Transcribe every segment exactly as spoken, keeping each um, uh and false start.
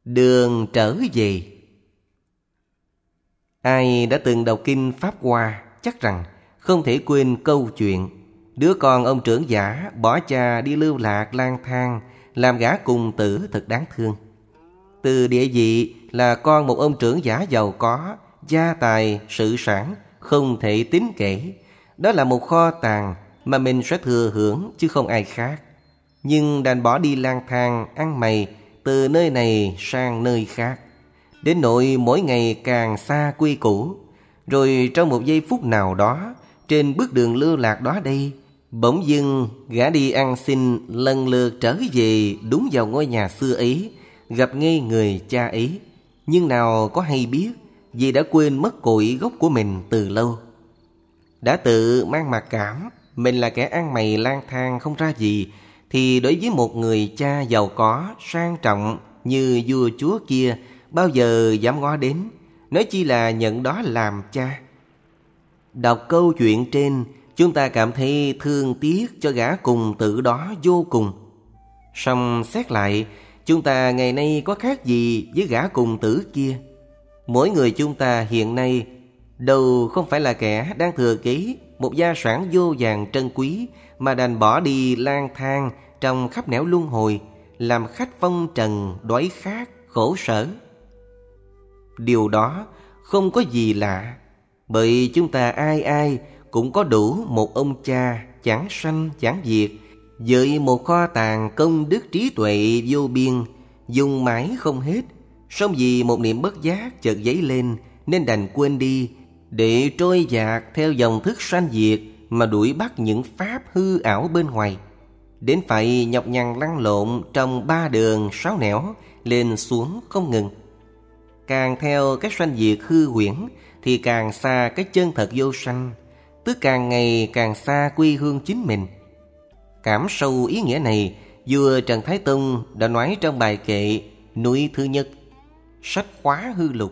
Đường trở về. Ai đã từng đọc kinh Pháp Hoa chắc rằng không thể quên câu chuyện đứa con ông trưởng giả bỏ cha đi lưu lạc lang thang, làm gã cùng tử thật đáng thương. Từ địa vị là con một ông trưởng giả giàu có, gia tài, sự sản không thể tính kể. Đó là một kho tàng mà mình sẽ thừa hưởng chứ không ai khác. Nhưng đành bỏ đi lang thang, ăn mày từ nơi này sang nơi khác, đến nỗi mỗi ngày càng xa quê cũ. Rồi trong một giây phút nào đó, trên bước đường lưu lạc đó đây, bỗng dưng gã đi ăn xin lần lượt trở về đúng vào ngôi nhà xưa ấy, gặp ngay người cha ấy. Nhưng nào có hay biết, vì đã quên mất cội gốc của mình từ lâu. Đã tự mang mặc cảm mình là kẻ ăn mày lang thang không ra gì, thì đối với một người cha giàu có, sang trọng như vua chúa kia, bao giờ dám ngó đến, nói chi là nhận đó làm cha. Đọc câu chuyện trên, chúng ta cảm thấy thương tiếc cho gã cùng tử đó vô cùng. Song xét lại, chúng ta ngày nay có khác gì với gã cùng tử kia? Mỗi người chúng ta hiện nay đâu không phải là kẻ đang thừa kế một gia sản vô vàn trân quý, mà đành bỏ đi lang thang trong khắp nẻo luân hồi, làm khách phong trần, đói khát, khổ sở. Điều đó không có gì lạ, bởi chúng ta ai ai cũng có đủ một ông cha chẳng sanh chẳng diệt, với một kho tàng công đức trí tuệ vô biên, dùng mãi không hết. Song vì một niệm bất giác chợt dấy lên, nên đành quên đi, để trôi dạt theo dòng thức sanh diệt mà đuổi bắt những pháp hư ảo bên ngoài, đến phải nhọc nhằn lăn lộn trong ba đường sáu nẻo, lên xuống không ngừng. Càng theo các sanh diệt hư huyễn thì càng xa cái chân thật vô sanh, tức càng ngày càng xa quê hương chính mình. Cảm sâu ý nghĩa này, vua Trần Thái Tông đã nói trong bài kệ núi thứ nhất, sách Hóa Hư Lục.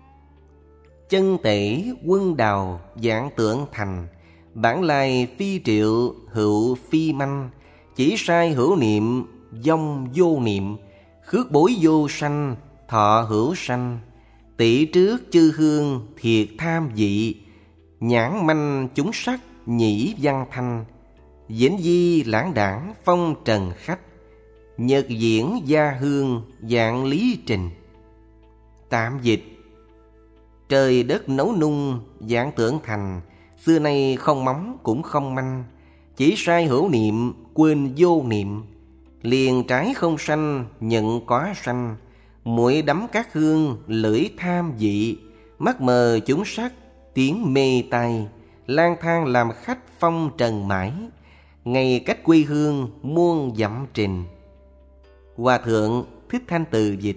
Chân tể quân đào dạng tượng thành, bản lai phi triệu hữu phi manh, chỉ sai hữu niệm vong vô niệm, khước bối vô sanh thọ hữu sanh, tỷ trước chư hương thiệt tham dị, nhãn manh chúng sắc nhĩ văn thanh, diễn di lãng đảng phong trần khách, nhật diễn gia hương dạng lý trình. Tạm dịch: trời đất nấu nung dạng tưởng thành, xưa nay không móng cũng không manh, chỉ sai hữu niệm quên vô niệm, liền trái không sanh nhận có sanh, muội đắm các hương lưỡi tham dị, mắt mờ chúng sắc tiếng mê tai, lang thang làm khách phong trần mãi, ngày cách quê hương muôn dặm trình. Hòa thượng Thích Thanh Từ dịch: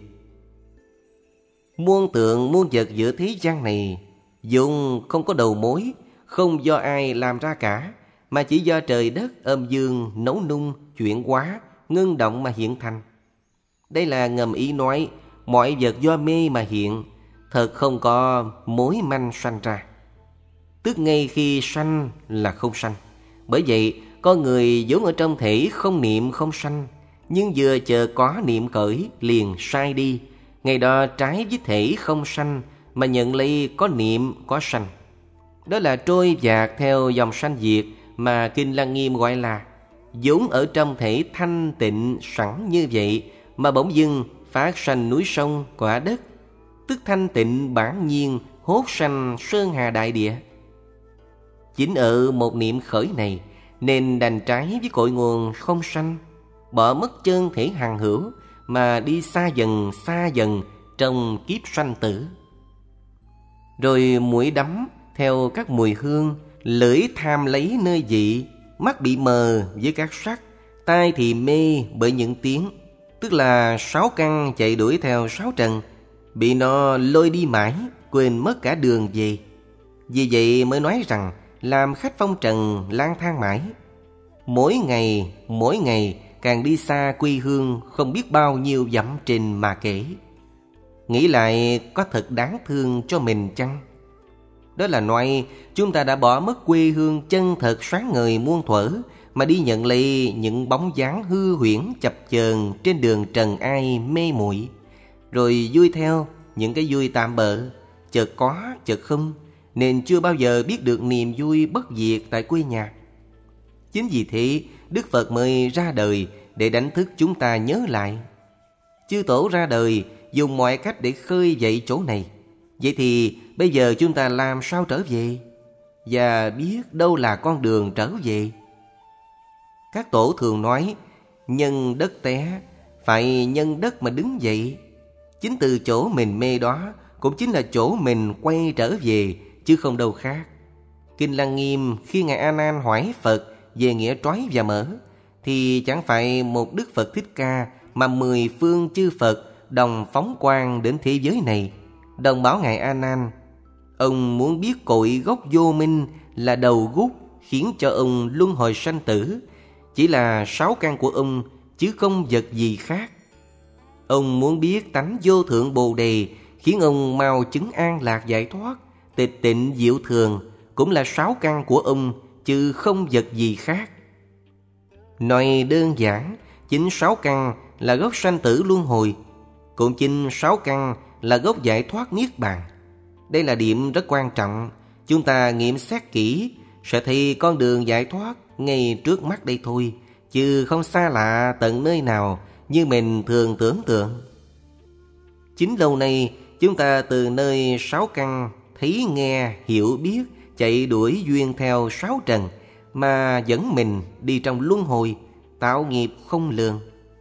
muôn tượng muôn vật giữa thế gian này, vốn không có đầu mối, không do ai làm ra cả, mà chỉ do trời đất âm dương nấu nung chuyển hóa ngưng động mà hiện thành. Đây là ngầm ý nói mọi vật do mê mà hiện, thật không có mối manh sanh ra. Tức ngay khi sanh là không sanh. Bởi vậy con người vốn ở trong thể không niệm không sanh, nhưng vừa chờ có niệm khởi liền sai đi, ngày đó trái với thể không sanh mà nhận lấy có niệm có sanh. Đó là trôi dạt theo dòng sanh diệt mà Kinh Lăng Nghiêm gọi là vốn ở trong thể thanh tịnh sẵn như vậy, mà bỗng dưng phát sanh núi sông quả đất, tức thanh tịnh bản nhiên hốt sanh sơn hà đại địa. Chính ở một niệm khởi này nên đành trái với cội nguồn không sanh, bỏ mất chân thể hằng hữu mà đi xa dần xa dần trong kiếp sanh tử. Rồi mũi đắm theo các mùi hương, lưỡi tham lấy nơi dị, mắt bị mờ với các sắc, tai thì mê bởi những tiếng, tức là sáu căn chạy đuổi theo sáu trần, bị nó lôi đi mãi, quên mất cả đường về. Vì vậy mới nói rằng làm khách phong trần lang thang mãi, mỗi ngày mỗi ngày càng đi xa quê hương không biết bao nhiêu dặm trình mà kể. Nghĩ lại có thật đáng thương cho mình chăng? Đó là nói chúng ta đã bỏ mất quê hương chân thật sáng ngời muôn thuở, mà đi nhận lấy những bóng dáng hư huyễn chập chờn trên đường trần ai mê muội. rồi vui theo những cái vui tạm bợ, chợt có chợt không, nên chưa bao giờ biết được niềm vui bất diệt tại quê nhà. Chính vì thế Đức Phật mới ra đời để đánh thức chúng ta nhớ lại. Chư Tổ ra đời dùng mọi cách để khơi dậy chỗ này. Vậy thì bây giờ chúng ta làm sao trở về, và biết đâu là con đường trở về? Các tổ thường nói nhân đất té, phải nhân đất mà đứng dậy. Chính từ chỗ mình mê đó cũng chính là chỗ mình quay trở về, chứ không đâu khác. Kinh Lăng Nghiêm khi Ngài A Nan hỏi Phật về nghĩa trói và mở, thì chẳng phải một Đức Phật Thích Ca, mà mười phương chư Phật đồng phóng quang đến thế giới này, đồng bảo Ngài A Nan, ông muốn biết cội gốc vô minh là đầu gút khiến cho ông luân hồi sanh tử, chỉ là sáu căn của ông, chứ không vật gì khác. Ông muốn biết tánh vô thượng Bồ Đề khiến ông mau chứng an lạc giải thoát, tịch tịnh diệu thường, cũng là sáu căn của ông, chứ không vật gì khác. Nói đơn giản, chính sáu căn là gốc sanh tử luân hồi, cũng chính sáu căn là gốc giải thoát niết bàn. Đây là điểm rất quan trọng. Chúng ta nghiệm xét kỹ sẽ thấy con đường giải thoát ngay trước mắt đây thôi, chứ không xa lạ tận nơi nào như mình thường tưởng tượng. Chính lâu nay chúng ta từ nơi sáu căn thấy nghe hiểu biết, chạy đuổi duyên theo sáu trần, mà dẫn mình đi trong luân hồi, tạo nghiệp không lường.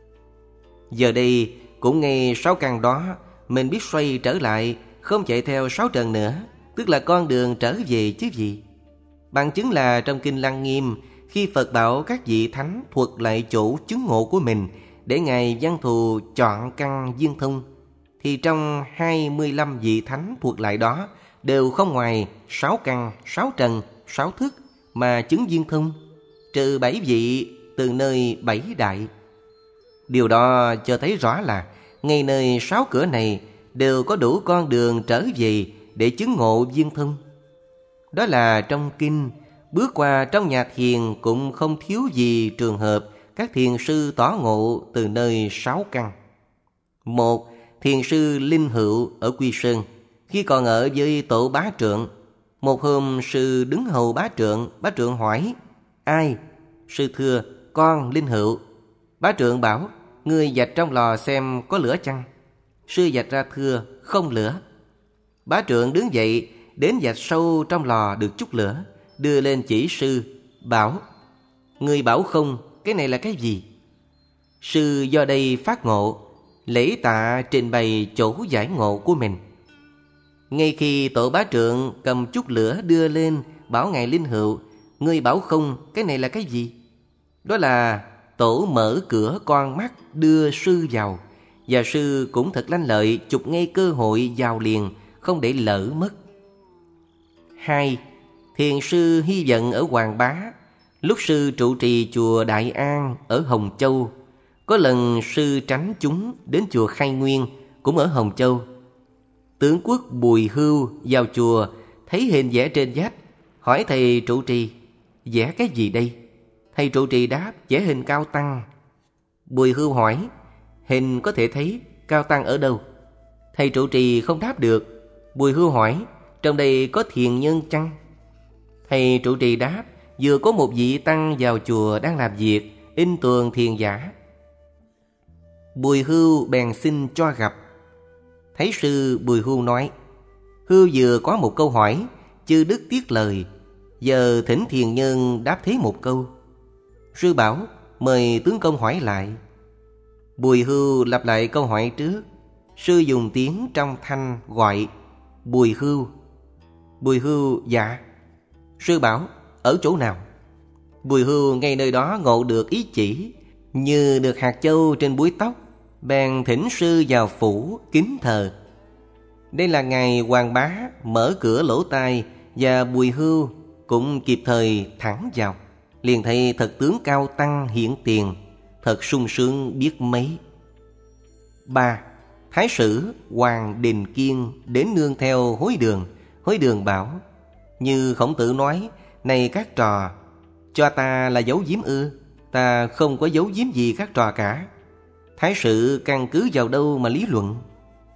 Giờ đây cũng ngay sáu căn đó, mình biết xoay trở lại, không chạy theo sáu trần nữa, tức là con đường trở về chứ gì. Bằng chứng là trong Kinh Lăng Nghiêm, khi Phật bảo các vị thánh thuật lại chỗ chứng ngộ của mình để Ngài Văn Thù chọn căn viên thông, thì trong hai mươi lăm vị thánh thuật lại đó đều không ngoài sáu căn, sáu trần, sáu thức mà chứng viên thông, trừ bảy vị từ nơi bảy đại. Điều đó cho thấy rõ là ngay nơi sáu cửa này đều có đủ con đường trở về để chứng ngộ viên thông. Đó là trong kinh. Bước qua trong nhà thiền cũng không thiếu gì trường hợp các thiền sư tỏ ngộ từ nơi sáu căn. Một, thiền sư Linh Hữu ở Quy Sơn, khi còn ở với tổ Bá Trượng. Một hôm sư đứng hầu Bá Trượng, Bá Trượng hỏi: ai? Sư thưa: con Linh Hữu. Bá Trượng bảo: ngươi vạch trong lò xem có lửa chăng? Sư vạch ra thưa: không lửa. Bá Trượng đứng dậy đến vạch sâu trong lò được chút lửa, đưa lên chỉ sư, bảo: ngươi bảo không, cái này là cái gì? Sư do đây phát ngộ, lễ tạ trình bày chỗ giải ngộ của mình. Ngay khi tổ Bá Trượng cầm chút lửa đưa lên, bảo Ngài Linh Hữu: ngươi bảo không, cái này là cái gì? Đó là tổ mở cửa con mắt đưa sư vào, và sư cũng thật lanh lợi, chụp ngay cơ hội vào liền, không để lỡ mất. Hai, thiền sư Hy Vận ở Hoàng Bá, lúc sư trụ trì chùa Đại An ở Hồng Châu. Có lần sư tránh chúng đến chùa Khai Nguyên, cũng ở Hồng Châu. Tướng quốc Bùi Hưu vào chùa, thấy hình vẽ trên vách, hỏi thầy trụ trì: vẽ cái gì đây? Thầy trụ trì đáp: vẽ hình Cao Tăng. Bùi Hưu hỏi: hình có thể thấy, Cao Tăng ở đâu? Thầy trụ trì không đáp được. Bùi Hưu hỏi: trong đây có thiền nhân chăng? Thầy trụ trì đáp: vừa có một vị tăng vào chùa đang làm việc, in tường thiền giả. Bùi Hưu bèn xin cho gặp. Thấy sư, Bùi Hưu nói: Hưu vừa có một câu hỏi, chư đức tiếc lời, giờ thỉnh thiền nhân đáp thế một câu. Sư bảo: mời tướng công hỏi lại. Bùi Hưu lặp lại câu hỏi trước. Sư dùng tiếng trong thanh gọi: Bùi Hưu. Bùi Hưu: dạ. Sư bảo: ở chỗ nào? Bùi Hưu ngay nơi đó ngộ được ý chỉ, như được hạt châu trên búi tóc, bèn thỉnh sư vào phủ kính thờ. Đây là ngày Hoàng Bá mở cửa lỗ tai, và Bùi Hưu cũng kịp thời thẳng vào, liền thấy thật tướng Cao Tăng hiện tiền, thật sung sướng biết mấy. Ba, Thái sử Hoàng Đình Kiên đến nương theo Hối Đường. Hối Đường bảo: như Khổng Tử nói, này các trò, cho ta là giấu giếm ư? Ta không có giấu giếm gì các trò cả. Thái sử căn cứ vào đâu mà lý luận?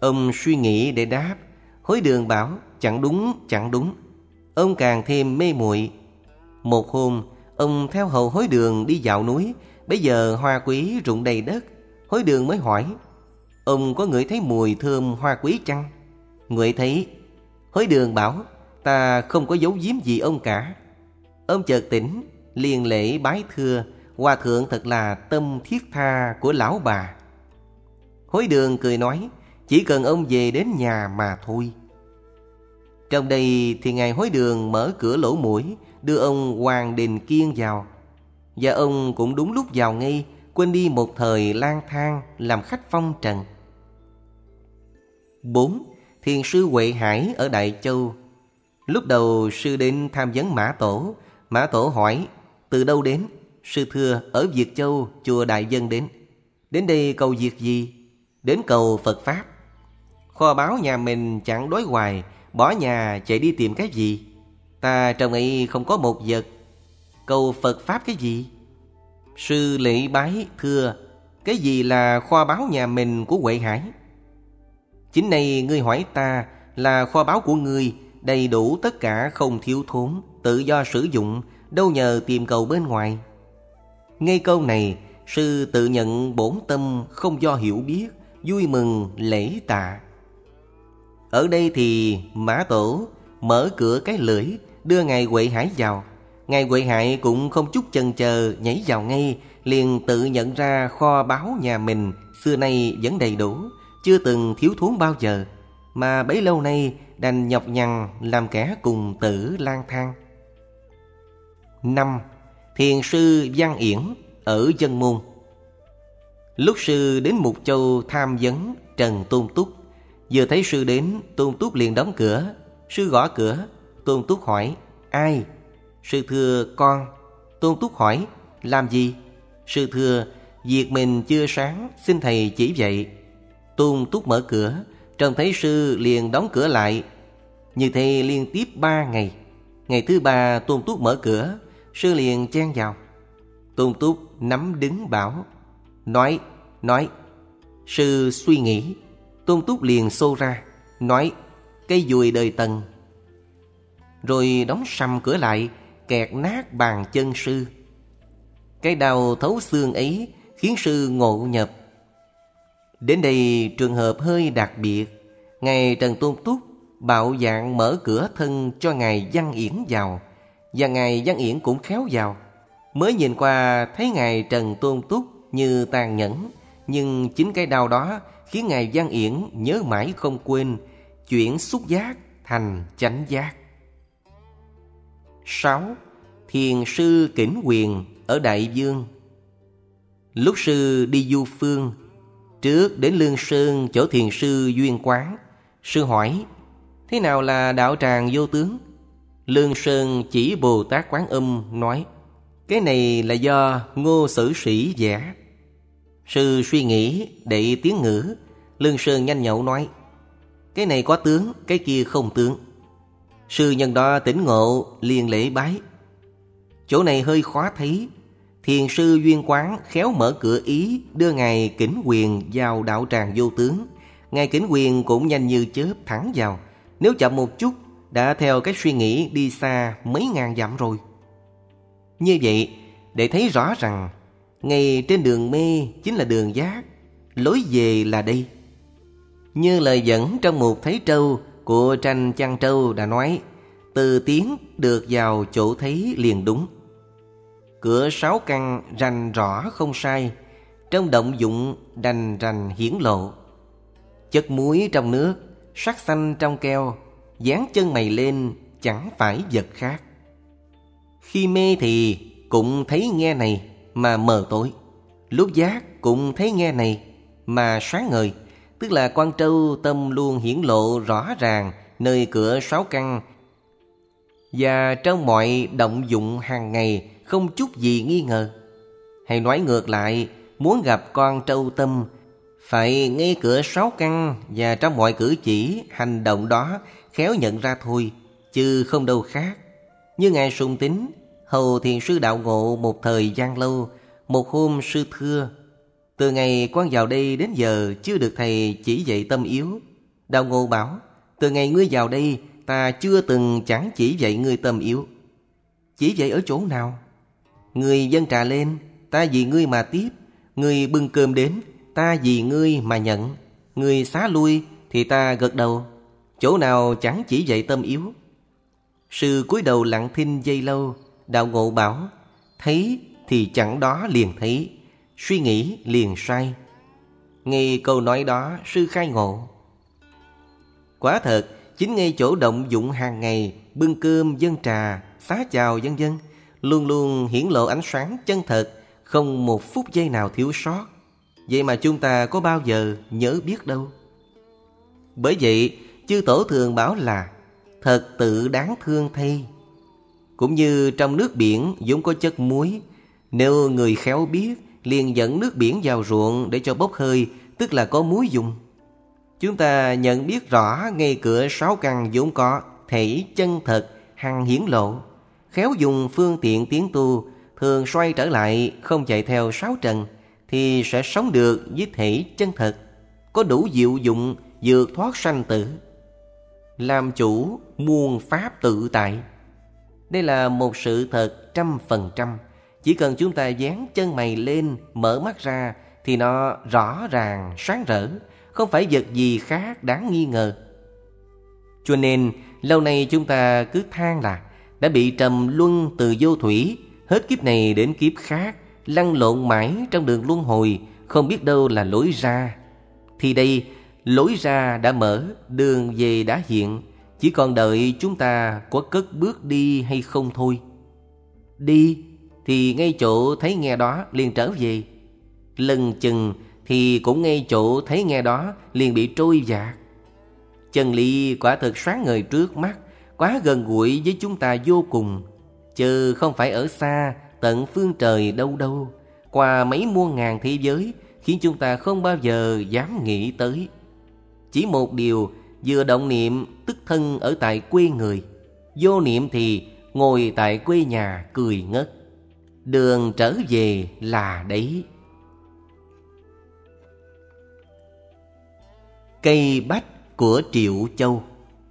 Ông suy nghĩ để đáp. Hối Đường bảo chẳng đúng, chẳng đúng. Ông càng thêm mê muội. Một hôm, ông theo hầu Hối Đường đi dạo núi. Bây giờ hoa quý rụng đầy đất. Hối Đường mới hỏi: ông có ngửi thấy mùi thơm hoa quý chăng? Ngửi thấy. Hối Đường bảo: ta không có giấu giếm gì ông cả. Ông chợt tỉnh, liền lễ bái thưa: hòa thượng thật là tâm thiết tha của lão bà. Hối Đường cười nói: chỉ cần ông về đến nhà mà thôi. Trong đây thì ngài Hối Đường mở cửa lỗ mũi, đưa ông Hoàng Đình Kiên vào. Và ông cũng đúng lúc vào ngay, quên đi một thời lang thang làm khách phong trần. Bốn. Thiền sư Huệ Hải ở Đại Châu. Lúc đầu sư đến tham vấn Mã Tổ. Mã Tổ hỏi: từ đâu đến? Sư thưa: ở Việt Châu, chùa Đại Dân đến. Đến đây cầu việc gì? Đến cầu Phật Pháp. Kho báu nhà mình chẳng đói hoài, bỏ nhà chạy đi tìm cái gì? Ta trong ấy không có một vật. Cầu Phật Pháp cái gì? Sư lễ bái thưa: cái gì là kho báu nhà mình của Huệ Hải? Chính này ngươi hỏi ta, là kho báu của ngươi, đầy đủ tất cả không thiếu thốn, tự do sử dụng, đâu nhờ tìm cầu bên ngoài. Ngay câu này, sư tự nhận bổn tâm không do hiểu biết, vui mừng lễ tạ. Ở đây thì Mã Tổ mở cửa cái lưỡi, đưa ngài Huệ Hải vào. Ngài Huệ Hải cũng không chút chần chờ, nhảy vào ngay, liền tự nhận ra kho báu nhà mình xưa nay vẫn đầy đủ, chưa từng thiếu thốn bao giờ, mà bấy lâu nay đành nhọc nhằn làm kẻ cùng tử lang thang. Năm. Thiền sư Văn Yển ở Dân Môn. Lúc sư đến Mục Châu tham vấn Trần Tôn Túc, vừa thấy sư đến, Tôn Túc liền đóng cửa. Sư gõ cửa. Tôn Túc hỏi: ai? Sư thưa: con. Tôn Túc hỏi: làm gì? Sư thưa: việc mình chưa sáng, xin thầy chỉ dạy. Tôn Túc mở cửa, trông thấy sư liền đóng cửa lại. Như thế liên tiếp ba ngày. Ngày thứ ba Tôn Túc mở cửa, sư liền chen vào. Tôn Túc nắm đứng bảo: nói, nói. Sư suy nghĩ. Tôn Túc liền xô ra, nói: cây dùi đời Tần. Rồi đóng sầm cửa lại, kẹt nát bàn chân sư. Cái đau thấu xương ấy khiến sư ngộ nhập. Đến đây trường hợp hơi đặc biệt. Ngài Trần Tôn Túc bạo dạn mở cửa thân cho ngài Văn Yển vào, và ngài Văn Yển cũng khéo vào. Mới nhìn qua thấy ngài Trần Tôn Túc như tàn nhẫn, nhưng chính cái đau đó khiến ngài Văn Yển nhớ mãi không quên, chuyển xúc giác thành chánh giác. Sáu. Thiền sư Kỉnh Quyền ở Đại Dương. Lúc sư đi du phương, trước đến Lương Sơn chỗ thiền sư Duyên Quán, sư hỏi: thế nào là đạo tràng vô tướng? Lương Sơn chỉ Bồ Tát Quán Âm nói: cái này là do Ngô Sử Sĩ vẽ. Sư suy nghĩ đệ tiếng ngữ. Lương Sơn nhanh nhậu nói: cái này có tướng, cái kia không tướng. Sư nhân đó tỉnh ngộ, liền lễ bái. Chỗ này hơi khó thấy. Thiền sư Duyên Quán khéo mở cửa ý, đưa ngài Kỉnh Quyền vào đạo tràng vô tướng. Ngài Kỉnh Quyền cũng nhanh như chớp thẳng vào. Nếu chậm một chút, đã theo cái suy nghĩ đi xa mấy ngàn dặm rồi. Như vậy, để thấy rõ rằng ngay trên đường mê chính là đường giác, lối về là đây. Như lời dẫn trong một Thấy Trâu của tranh Chăn Trâu đã nói: từ tiếng được vào chỗ thấy liền đúng. Cửa sáu căn rành rõ không sai, trong động dụng đành rành hiển lộ. Chất muối trong nước, sắc xanh trong keo, dán chân mày lên chẳng phải vật khác. Khi mê thì cũng thấy nghe này mà mờ tối, lúc giác cũng thấy nghe này mà sáng ngời. Tức là Quan Trâu tâm luôn hiển lộ rõ ràng nơi cửa sáu căn, và trong mọi động dụng hàng ngày không chút gì nghi ngờ. Hay nói ngược lại, muốn gặp con trâu tâm, phải ngay cửa sáu căn và trong mọi cử chỉ, hành động đó khéo nhận ra thôi, chứ không đâu khác. Như ngài Sùng Tín, hầu thiền sư đạo ngộ một thời gian lâu. Một hôm sư thưa: từ ngày con vào đây đến giờ chưa được thầy chỉ dạy tâm yếu, Đạo Ngộ bảo: từ ngày ngươi vào đây, ta chưa từng chẳng chỉ dạy ngươi tâm yếu. Chỉ dạy ở chỗ nào? Ngươi dâng trà lên, ta vì ngươi mà tiếp. Ngươi bưng cơm đến, ta vì ngươi mà nhận. Ngươi xá lui thì ta gật đầu. Chỗ nào chẳng chỉ dạy tâm yếu. Sư cúi đầu lặng thinh giây lâu. Đạo Ngộ bảo: thấy thì chẳng đó liền thấy, suy nghĩ liền sai. Ngay câu nói đó, sư khai ngộ. Quả thật, chính ngay chỗ động dụng hàng ngày, bưng cơm dâng trà, xá chào vân vân, luôn luôn hiển lộ ánh sáng chân thật, không một phút giây nào thiếu sót. Vậy mà chúng ta có bao giờ nhớ biết đâu. Bởi vậy, chư tổ thường bảo là thật tự đáng thương thay. Cũng như trong nước biển vốn có chất muối, nếu người khéo biết, liền dẫn nước biển vào ruộng để cho bốc hơi, tức là có muối dùng. Chúng ta nhận biết rõ ngay cửa sáu căn vốn có, thể chân thật, hằng hiển lộ. Khéo dùng phương tiện tiến tu, thường xoay trở lại, không chạy theo sáu trần, thì sẽ sống được với thể chân thật, có đủ diệu dụng vượt thoát sanh tử. Làm chủ muôn pháp tự tại. Đây là một sự thật trăm phần trăm. Chỉ cần chúng ta dán chân mày lên, mở mắt ra, thì nó rõ ràng, sáng rỡ, không phải vật gì khác đáng nghi ngờ. Cho nên, lâu nay chúng ta cứ than là đã bị trầm luân từ vô thủy, hết kiếp này đến kiếp khác, lăn lộn mãi trong đường luân hồi, không biết đâu là lối ra. Thì đây, lối ra đã mở, đường về đã hiện, chỉ còn đợi chúng ta có cất bước đi hay không thôi. Đi thì ngay chỗ thấy nghe đó liền trở về, lừng chừng thì cũng ngay chỗ thấy nghe đó liền bị trôi dạt. Chân lý quả thực sáng ngời trước mắt, quá gần gũi với chúng ta vô cùng, chứ không phải ở xa tận phương trời đâu đâu, qua mấy muôn ngàn thế giới, khiến chúng ta không bao giờ dám nghĩ tới. Chỉ một điều, vừa động niệm tức thân ở tại quê người, vô niệm thì ngồi tại quê nhà cười ngất. Đường trở về là đấy. Cây bách của Triệu Châu.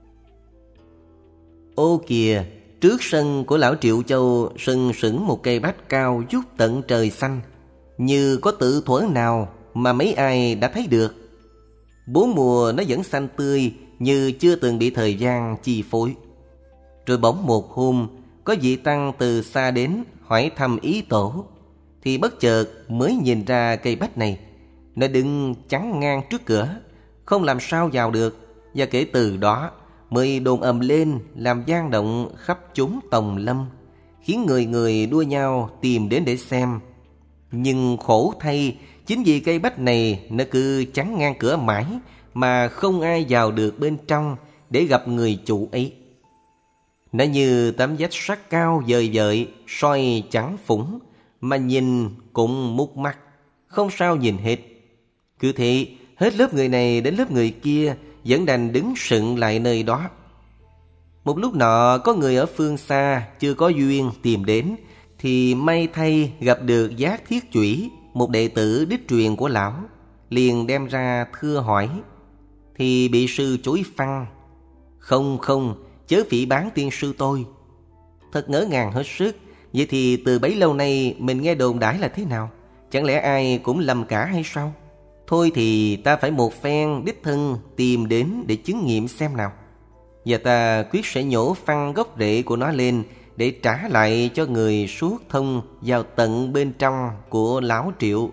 Ô kìa, trước sân của lão Triệu Châu sừng sững một cây bách cao vút tận trời xanh, như có tự thuở nào mà mấy ai đã thấy được. Bốn mùa nó vẫn xanh tươi, như chưa từng bị thời gian chi phối. Rồi bỗng một hôm, có vị tăng từ xa đến hỏi thăm ý tổ, thì bất chợt mới nhìn ra cây bách này. Nó đứng chắn ngang trước cửa, không làm sao vào được. Và kể từ đó mới đồn ầm lên, làm vang động khắp chốn tòng lâm, khiến người người đua nhau tìm đến để xem. Nhưng khổ thay, chính vì cây bách này nó cứ chắn ngang cửa mãi, mà không ai vào được bên trong để gặp người chủ ấy. Nó như tấm vách sắt cao vời vợi, soi chẳng phủng, mà nhìn cũng mút mắt, không sao nhìn hết. Cứ thế, hết lớp người này đến lớp người kia, vẫn đành đứng sững lại nơi đó. Một lúc nọ, có người ở phương xa chưa có duyên tìm đến, thì may thay gặp được Giác Thiết Chủy, một đệ tử đích truyền của lão, liền đem ra thưa hỏi, thì bị sư chối phăng. Không không, chớ phỉ báng tiên sư tôi. Thật ngỡ ngàng hết sức. Vậy thì từ bấy lâu nay mình nghe đồn đãi là thế nào? Chẳng lẽ ai cũng lầm cả hay sao? Thôi thì ta phải một phen đích thân tìm đến để chứng nghiệm xem nào. Và ta quyết sẽ nhổ phăng gốc rễ của nó lên, để trả lại cho người suốt thông vào tận bên trong của lão Triệu.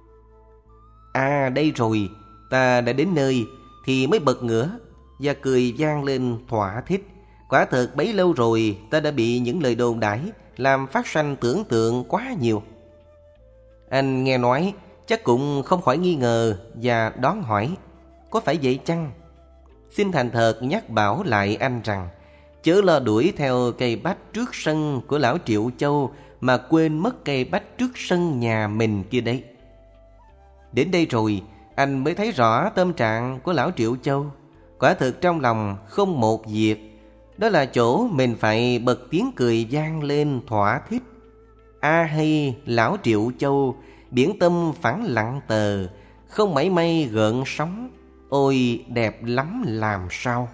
À đây rồi, ta đã đến nơi, thì mới bật ngửa và cười vang lên thỏa thích. Quả thật bấy lâu rồi ta đã bị những lời đồn đãi làm phát sanh tưởng tượng quá nhiều. Anh nghe nói chắc cũng không khỏi nghi ngờ và đón hỏi, có phải vậy chăng? Xin thành thật nhắc bảo lại anh rằng, chớ lo đuổi theo cây bách trước sân của lão Triệu Châu mà quên mất cây bách trước sân nhà mình kia đấy. Đến đây rồi, anh mới thấy rõ tâm trạng của lão Triệu Châu. Quả thực trong lòng không một việc, đó là chỗ mình phải bật tiếng cười vang lên thỏa thích. A hay lão Triệu Châu, biển tâm phẳng lặng tờ, không mảy may gợn sóng. Ôi đẹp lắm làm sao.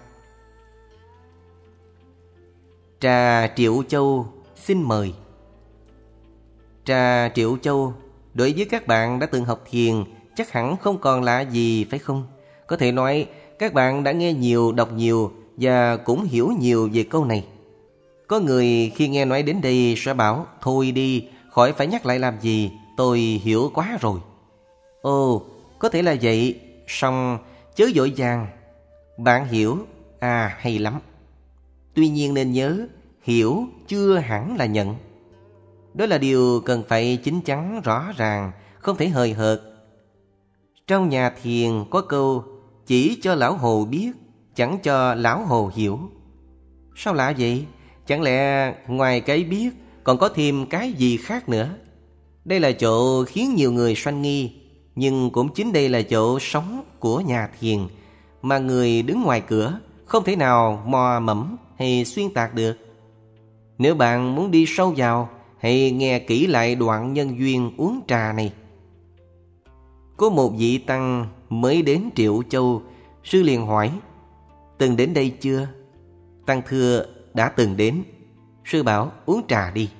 Trà Triệu Châu xin mời. Trà Triệu Châu đối với các bạn đã từng học thiền chắc hẳn không còn lạ gì phải không? Có thể nói các bạn đã nghe nhiều, đọc nhiều và cũng hiểu nhiều về câu này. Có người khi nghe nói đến đây sẽ bảo thôi đi, khỏi phải nhắc lại làm gì, tôi hiểu quá rồi. Ồ, có thể là vậy, song chớ vội vàng. Bạn hiểu, à hay lắm. Tuy nhiên nên nhớ, hiểu chưa hẳn là nhận. Đó là điều cần phải chín chắn rõ ràng, không thể hời hợt. Trong nhà thiền có câu chỉ cho lão hồ biết, chẳng cho lão hồ hiểu. Sao lạ vậy? Chẳng lẽ ngoài cái biết còn có thêm cái gì khác nữa? Đây là chỗ khiến nhiều người sanh nghi, nhưng cũng chính đây là chỗ sống của nhà thiền mà người đứng ngoài cửa không thể nào mò mẫm hay xuyên tạc được. Nếu bạn muốn đi sâu vào, hãy nghe kỹ lại đoạn nhân duyên uống trà này. Có một vị tăng mới đến Triệu Châu, sư liền hỏi: từng đến đây chưa? Tăng thưa đã từng đến. Sư bảo uống trà đi.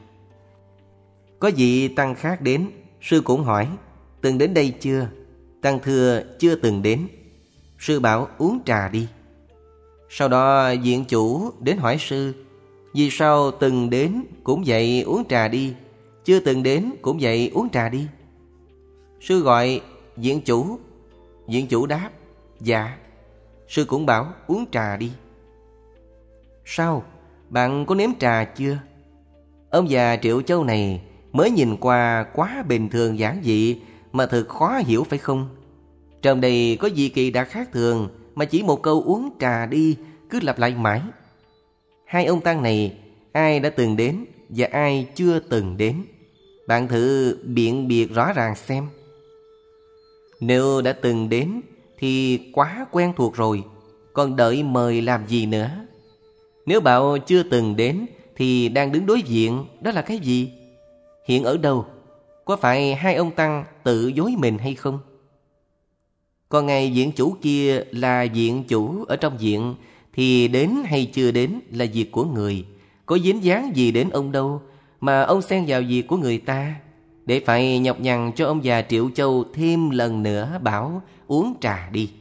Có vị tăng khác đến, sư cũng hỏi: từng đến đây chưa? Tăng thưa chưa từng đến. Sư bảo uống trà đi. Sau đó viện chủ đến hỏi sư: vì sao từng đến cũng vậy uống trà đi, chưa từng đến cũng vậy uống trà đi? Sư gọi viện chủ. Viện chủ đáp: dạ. Sư cũng bảo uống trà đi. Sao? Bạn có nếm trà chưa? Ông già Triệu Châu này mới nhìn qua quá bình thường giản dị mà thật khó hiểu phải không? Trong đây có gì kỳ đã khác thường mà chỉ một câu uống trà đi cứ lặp lại mãi. Hai ông tăng này ai đã từng đến và ai chưa từng đến? Bạn thử biện biệt rõ ràng xem. Nếu đã từng đến thì quá quen thuộc rồi, còn đợi mời làm gì nữa? Nếu bảo chưa từng đến thì đang đứng đối diện, đó là cái gì? Hiện ở đâu? Có phải hai ông tăng tự dối mình hay không? Còn ngày viện chủ kia là viện chủ ở trong viện thì đến hay chưa đến là việc của người. Có dính dáng gì đến ông đâu mà ông xen vào việc của người ta, để phải nhọc nhằn cho ông già Triệu Châu thêm lần nữa bảo uống trà đi.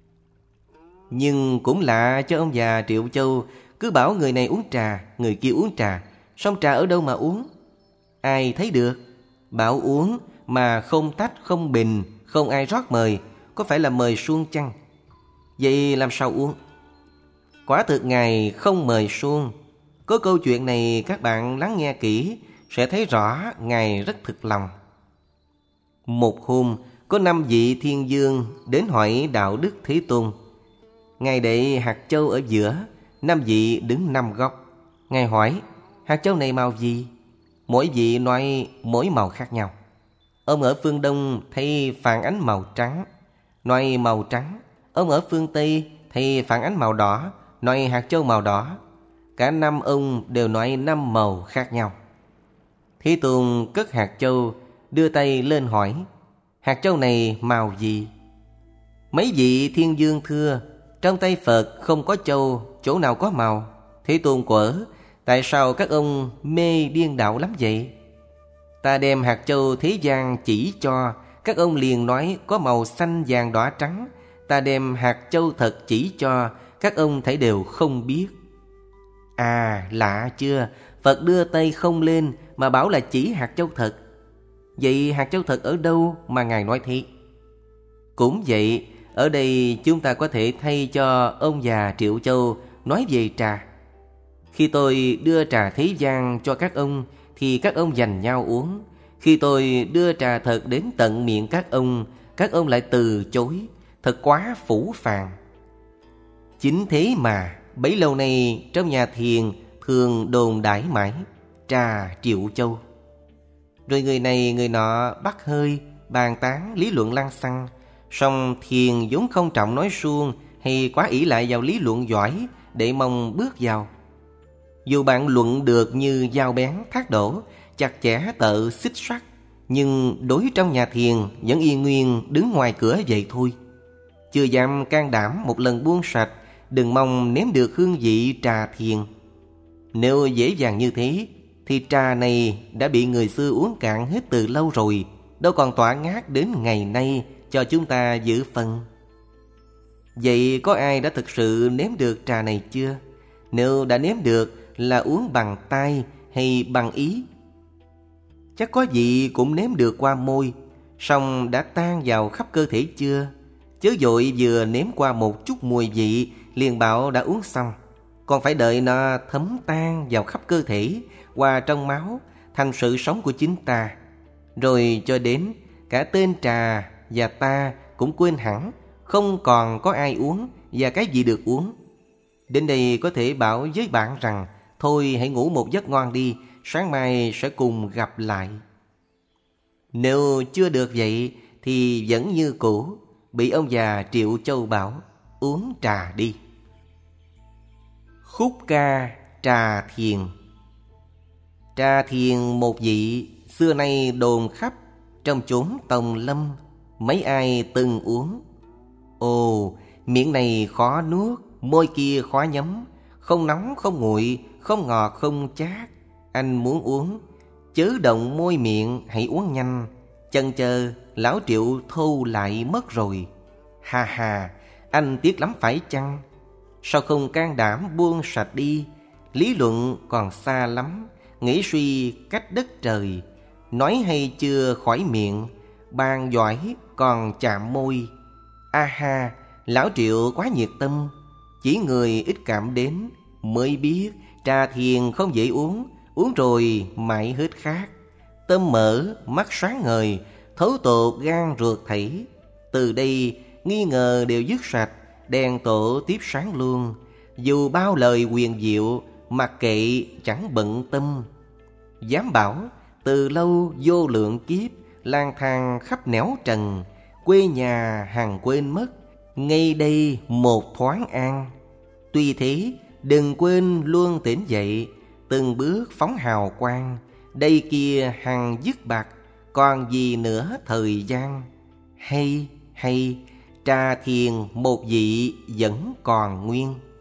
Nhưng cũng lạ cho ông già Triệu Châu cứ bảo người này uống trà, người kia uống trà. Xong trà ở đâu mà uống? Ai thấy được? Bảo uống mà không tách, không bình, không ai rót mời, có phải là mời suông chăng? Vậy làm sao uống? Quả thực Ngài không mời suông. Có câu chuyện này các bạn lắng nghe kỹ sẽ thấy rõ Ngài rất thực lòng. Một hôm có năm vị thiên vương đến hỏi đạo đức Thế Tôn. Ngài để hạt châu ở giữa, năm vị đứng năm góc. Ngài hỏi: hạt châu này màu gì? Mỗi vị nói mỗi màu khác nhau. Ông ở phương Đông thấy phản ánh màu trắng, nói màu trắng. Ông ở phương Tây thấy phản ánh màu đỏ, nói hạt châu màu đỏ. Cả năm ông đều nói năm màu khác nhau. Thế Tôn cất hạt châu, đưa tay lên hỏi: hạt châu này màu gì? Mấy vị thiên vương thưa: trong tay Phật không có châu, chỗ nào có màu? Thế Tôn quở: tại sao các ông mê điên đạo lắm vậy? Ta đem hạt châu thế gian chỉ cho, các ông liền nói có màu xanh vàng đỏ trắng. Ta đem hạt châu thật chỉ cho, các ông thấy đều không biết. À, lạ chưa? Phật đưa tay không lên mà bảo là chỉ hạt châu thật. Vậy hạt châu thật ở đâu mà Ngài nói thế? Cũng vậy, ở đây chúng ta có thể thay cho ông già Triệu Châu nói về trà. Khi tôi đưa trà thế gian cho các ông thì các ông giành nhau uống. Khi tôi đưa trà thật đến tận miệng các ông, các ông lại từ chối. Thật quá phũ phàng. Chính thế mà bấy lâu nay trong nhà thiền thường đồn đãi mãi trà Triệu Châu. Rồi người này người nọ bắt hơi, bàn tán lý luận lăng xăng. Song thiền vốn không trọng nói suông hay quá ỷ lại vào lý luận giỏi để mong bước vào. Dù bạn luận được như dao bén thác đổ, chặt chẽ tợ xích sắt, nhưng đối trong nhà thiền vẫn y nguyên đứng ngoài cửa vậy thôi. chưa dám can đảm một lần buông sạch, đừng mong nếm được hương vị trà thiền. Nếu dễ dàng như thế thì trà này đã bị người xưa uống cạn hết từ lâu rồi, đâu còn tỏa ngát đến ngày nay cho chúng ta giữ phần. Vậy có ai đã thực sự nếm được trà này chưa? Nếu đã nếm được là uống bằng tai hay bằng ý? Chắc có vị cũng nếm được qua môi, song đã tan vào khắp cơ thể chưa? Chớ vội vừa nếm qua một chút mùi vị liền bảo đã uống xong. Còn phải đợi nó thấm tan vào khắp cơ thể, qua trong máu, thành sự sống của chính ta. Rồi cho đến cả tên trà và ta cũng quên hẳn, không còn có ai uống và cái gì được uống. Đến đây có thể bảo với bạn rằng thôi hãy ngủ một giấc ngon đi, sáng mai sẽ cùng gặp lại. Nếu chưa được vậy thì vẫn như cũ, bị ông già Triệu Châu bảo uống trà đi. Khúc ca trà thiền. Trà thiền một vị, xưa nay đồn khắp, trong chốn tòng lâm, mấy ai từng uống. Ồ, miệng này khó nuốt, môi kia khó nhấm, không nóng không nguội, không ngọt không chát. Anh muốn uống, chớ động môi miệng, hãy uống nhanh. Chần chờ, lão Triệu thâu lại mất rồi. Ha ha, anh tiếc lắm phải chăng? Sao không can đảm buông sạch đi? Lý luận còn xa lắm, nghĩ suy cách đất trời. Nói hay chưa khỏi miệng, bàn giỏi còn chạm môi. A ha, lão Triệu quá nhiệt tâm, chỉ người ít cảm đến mới biết trà thiền không dễ uống, uống rồi mãi hết khát. Tâm mở, mắt sáng ngời, thấu tột gan ruột thảy. Từ đây nghi ngờ đều dứt sạch, đèn tổ tiếp sáng luôn. Dù bao lời huyền diệu, mặc kệ chẳng bận tâm. Dám bảo từ lâu vô lượng kiếp, lang thang khắp nẻo trần, quê nhà hằng quên mất, ngay đây một thoáng an. Tuy thế đừng quên luôn tỉnh dậy, từng bước phóng hào quang. Đây kia hằng dứt bạc, còn gì nữa thời gian. Hay hay trà thiền một vị vẫn còn nguyên.